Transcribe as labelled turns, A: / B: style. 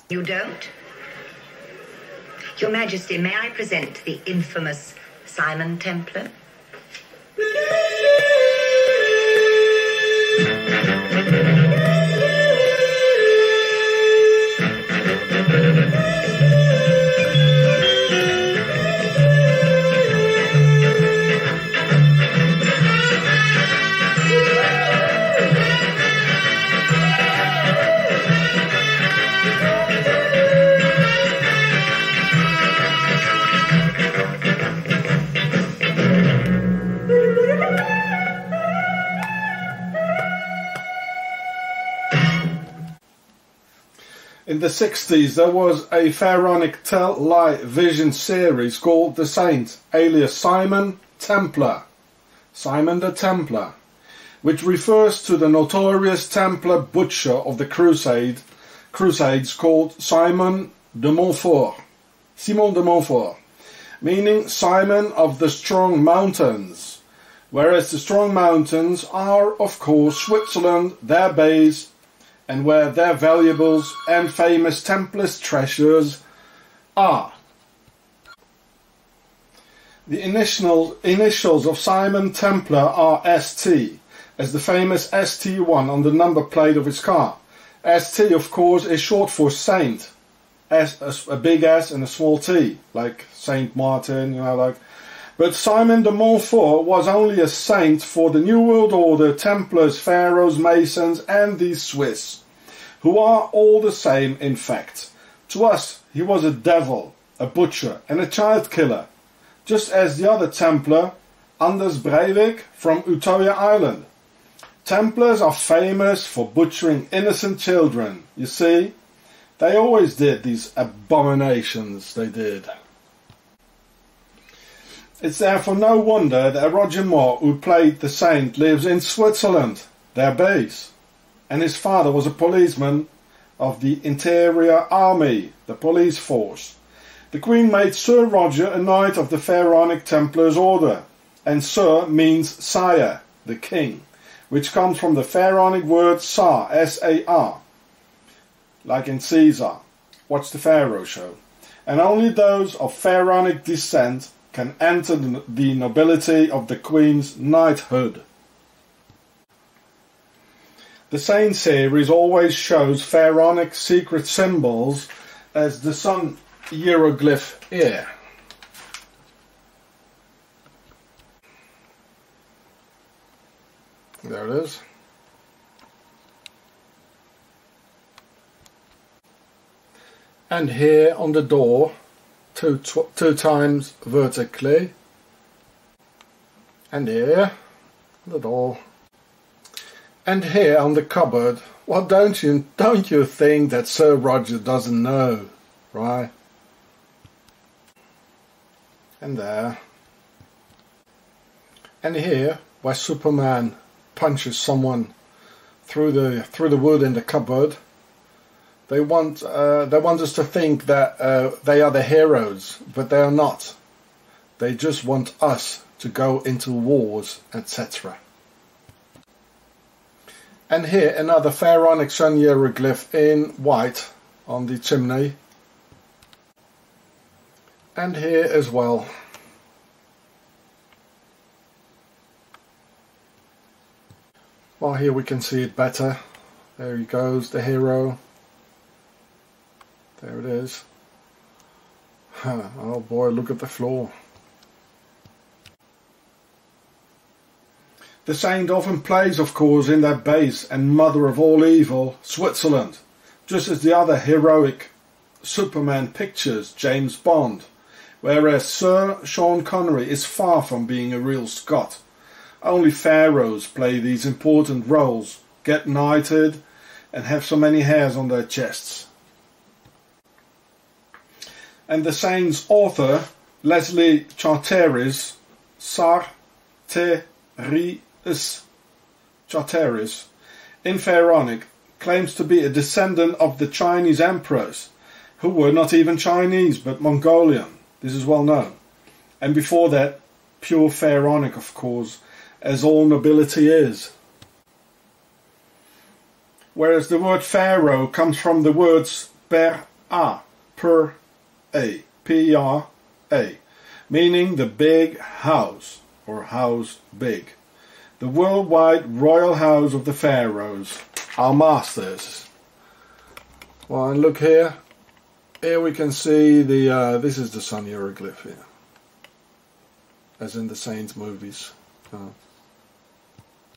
A: You don't? Your Majesty, may I present the infamous Simon Templar?
B: In the 60s there was a pharaonic television series called The Saint, alias Simon Templar, Simon the Templar, which refers to the notorious Templar butcher of the Crusades called Simon de Montfort, Simon de Montfort, meaning Simon of the Strong Mountains, whereas the Strong Mountains are of course Switzerland, their base, and where their valuables and famous Templars treasures are. The initials of Simon Templar are ST, as the famous ST1 on the number plate of his car. ST, of course, is short for Saint, a big S and a small T, like Saint Martin, you know, like. But Simon de Montfort was only a saint for the New World Order, Templars, Pharaohs, Masons, and the Swiss, who are all the same in fact. To us, he was a devil, a butcher, and a child killer, just as the other Templar, Anders Breivik from Utøya Island. Templars are famous for butchering innocent children. You see, they always did these abominations, they did. It's therefore no wonder that Roger Moore, who played the Saint, lives in Switzerland, their base, and his father was a policeman of the Interior Army, the police force. The Queen made Sir Roger a Knight of the Pharaonic Templars Order, and Sir means sire, the king, which comes from the Pharaonic word Sar, S-A-R, like in Caesar. Watch the Pharaoh show. And only those of Pharaonic descent can enter the nobility of the Queen's knighthood. The Saint series always shows Pharaonic secret symbols as the sun hieroglyph here. There it is. And here on the door, two times vertically, and here on the door, and here on the cupboard. Well, don't you think that Sir Roger doesn't know, right? And there, and here where Superman punches someone through the wood in the cupboard. They want us to think that they are the heroes, but they are not. They just want us to go into wars, etc. And here another Pharaonic sun hieroglyph in white on the chimney. And here as well. Well, here we can see it better. There he goes, the hero. There it is. Oh boy, look at the floor. The Saint often plays, of course, in their base and mother of all evil, Switzerland, just as the other heroic Superman pictures, James Bond, whereas Sir Sean Connery is far from being a real Scot. Only pharaohs play these important roles, get knighted, and have so many hairs on their chests. And the Saint's author, Leslie Charteris, Charteris, in Pharaonic, claims to be a descendant of the Chinese emperors, who were not even Chinese but Mongolian. This is well known. And before that, pure Pharaonic, of course, as all nobility is. Whereas the word pharaoh comes from the words per A, Per-A, P-R-A, meaning the big house, or house big. The worldwide royal house of the pharaohs, our masters. Well, and look here. Here we can see the, this is the sun hieroglyph here. As in the Saints movies.